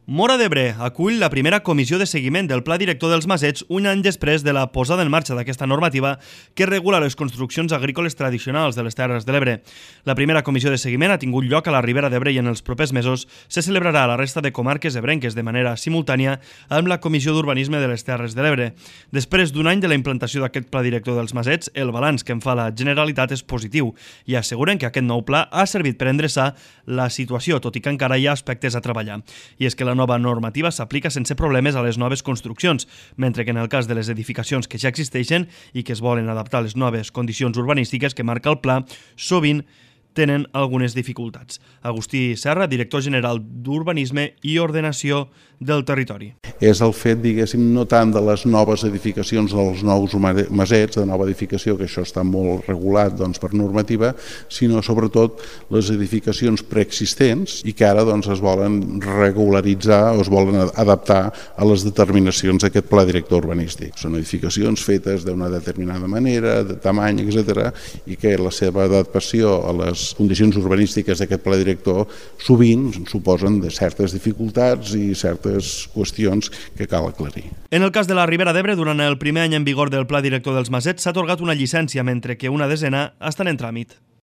Móra d'Ebre acull la primera comissió de seguiment del Pla Director dels Masets un any després de la posada en marxa d'aquesta normativa que regula les construccions agrícoles tradicionals de les Terres de l'Ebre. La primera comissió de seguiment ha tingut lloc a la Ribera d'Ebre i en els propers mesos se celebrarà a la resta de comarques ebrenques de manera simultània amb la Comissió d'Urbanisme de les Terres de l'Ebre. Després d'un any de la implantació d'aquest Pla Director dels Masets, el balanç que en fa la Generalitat és positiu i asseguren que aquest nou pla ha servit per endreçar la situació, tot i que encara hi ha aspectes a treballar. I és que la nova normativa s'aplica sense problemes a les noves construccions, mentre que en el cas de les edificacions que ja existeixen i que es volen adaptar a les noves condicions urbanístiques que marca el pla, sovint tenen algunes dificultats. Agustí Serra, director general d'Urbanisme i Ordenació del Territori. És el fet, diguéssim, no tant de les noves edificacions o els nous masets de nova edificació, que això està molt regulat per normativa, sinó sobretot les edificacions preexistents i que ara es volen regularitzar o es volen adaptar a les determinacions d'aquest pla director urbanístic. Són edificacions fetes d'una determinada manera, de tamany, etc., i que la seva adaptació a les condicions urbanístiques d'aquest pla director sovint suposen de certes dificultats i certes qüestions que cal aclarir. En el cas de la Ribera d'Ebre, durant el primer any en vigor del Pla Director dels Masets s'ha atorgat una llicència, mentre que una desena estan en tràmit.